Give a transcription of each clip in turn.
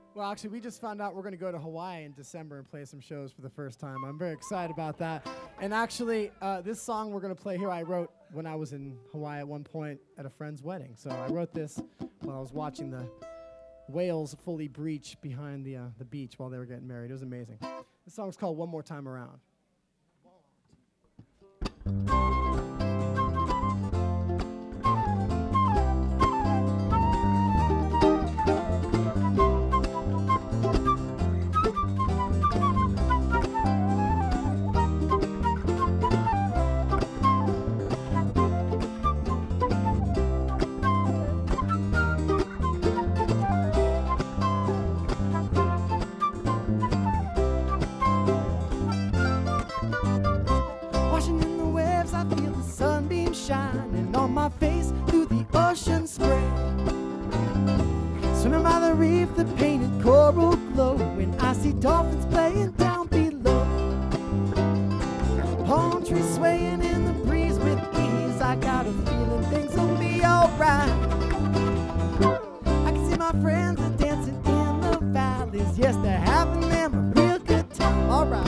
Well, actually, we just found out we're going to go to Hawaii in December and play some shows for the first time. I'm very excited about that. And actually, this song we're going to play here, I wrote when I was in Hawaii at one point at a friend's wedding. So I wrote this while I was watching the whales fully breach behind the beach while they were getting married. It was amazing. This song's called One More Time Around. Shining on my face through the ocean spray. Swimming by the reef, the painted coral glow, and I see dolphins playing down below. Palm trees swaying in the breeze with ease. I got a feeling things will be alright. I can see my friends are dancing in the valleys. Yes, they're having them a real good time. Alright.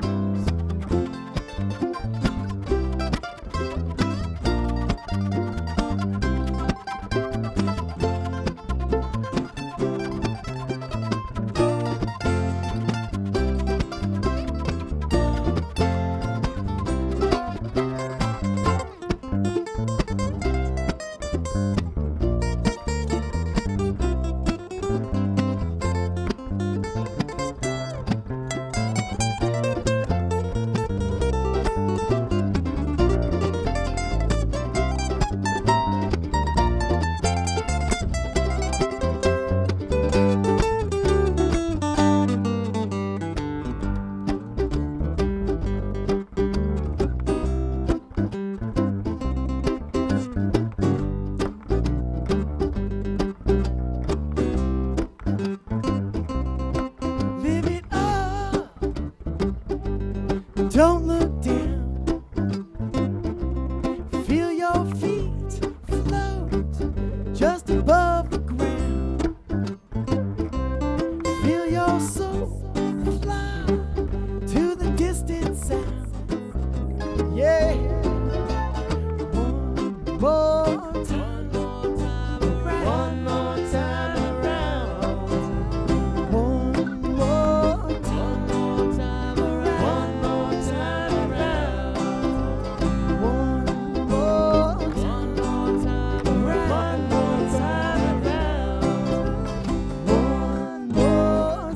Don't look down. Feel your feet float just above the ground. Feel your soul fly to the distant sound. Yeah. One more time. One more time around. One more time. One more time around. One more time around. One more time around. One more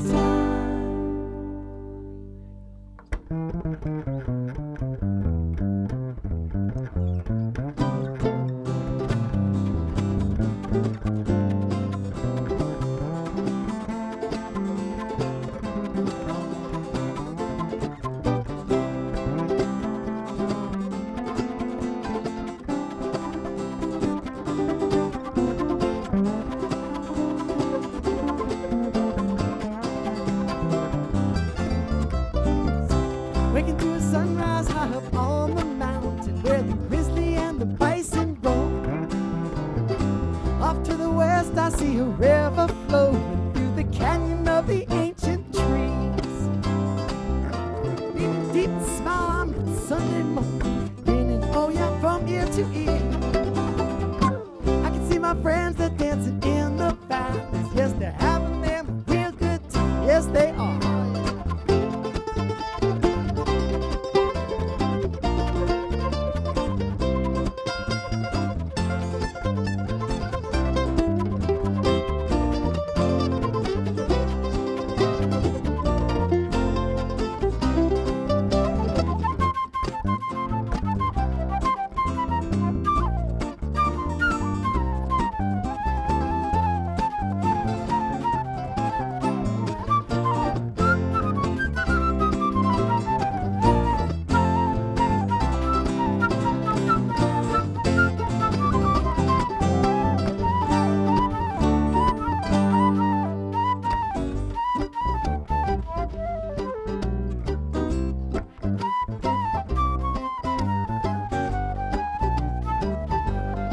waking to a sunrise high up on the mountain where the grizzly and the bison roam. Off to the west I see a river flowing through the canyon of the ancient trees. Leaning deep and smile on that Sunday morning, grinning, oh yeah, from ear to ear. I can see my friends, they're dancing in the valleys. Yes, they're having them a real good time. Yes, they are.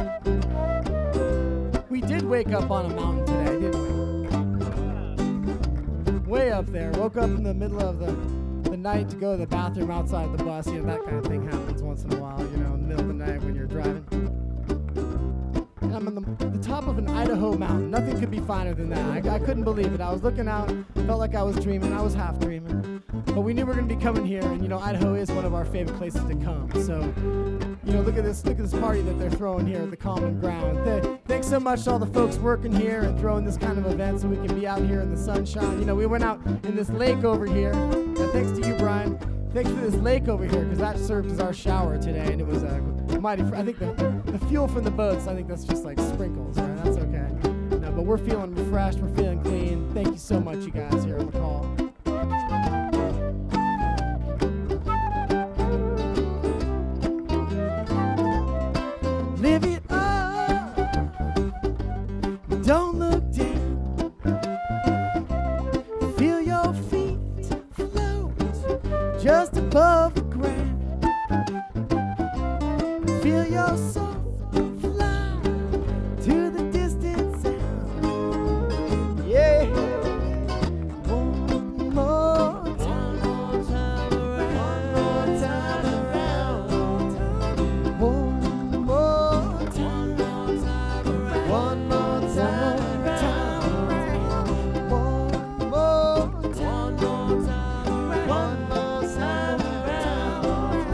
We did wake up on a mountain today, didn't we? up there. Woke up in the middle of the night to go to the bathroom outside the bus. You know, that kind of thing happens once in a while, you know, in the middle of the night when you're driving. And I'm on the top of an Idaho mountain. Nothing could be finer than that. I couldn't believe it. I was looking out, felt like I was dreaming. I was half dreaming. But we knew we were going to be coming here, and, you know, Idaho is one of our favorite places to come. So, you know, look at this party that they're throwing here at the Common Ground. Thanks so much to all the folks working here and throwing this kind of event so we can be out here in the sunshine. You know, we went out in this lake over here. And thanks to you, Brian. Thanks for this lake over here, because that served as our shower today, and it was mighty. I think the fuel from the boats, I think that's just like sprinkles, right? That's okay. No, but we're feeling refreshed. We're feeling clean. Thank you so much, you guys here at McCall. Live it up, don't look down. Feel your feet float just above the ground. Feel your soul fly to the distant sound. Yeah. One more time around. One more time around. One more time around. One more time around. One more time around. One more time around.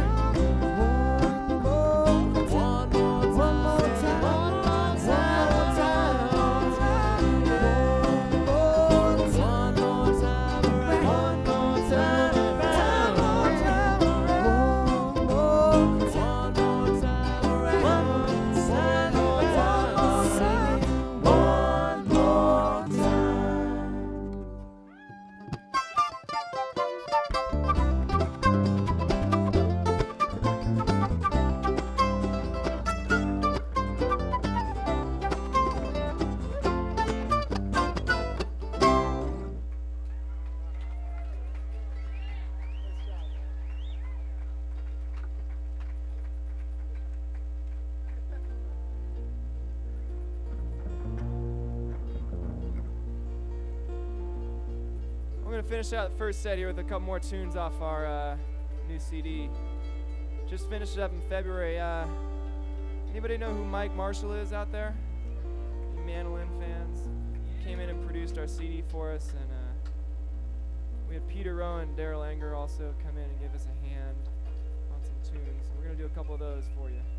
We're going to finish out the first set here with a couple more tunes off our new CD. Just finished it up in February. Anybody know who Mike Marshall is out there? You mandolin fans? Came in and produced our CD for us, and we had Peter Rowan and Daryl Anger also come in and give us a hand on some tunes. We're going to do a couple of those for you.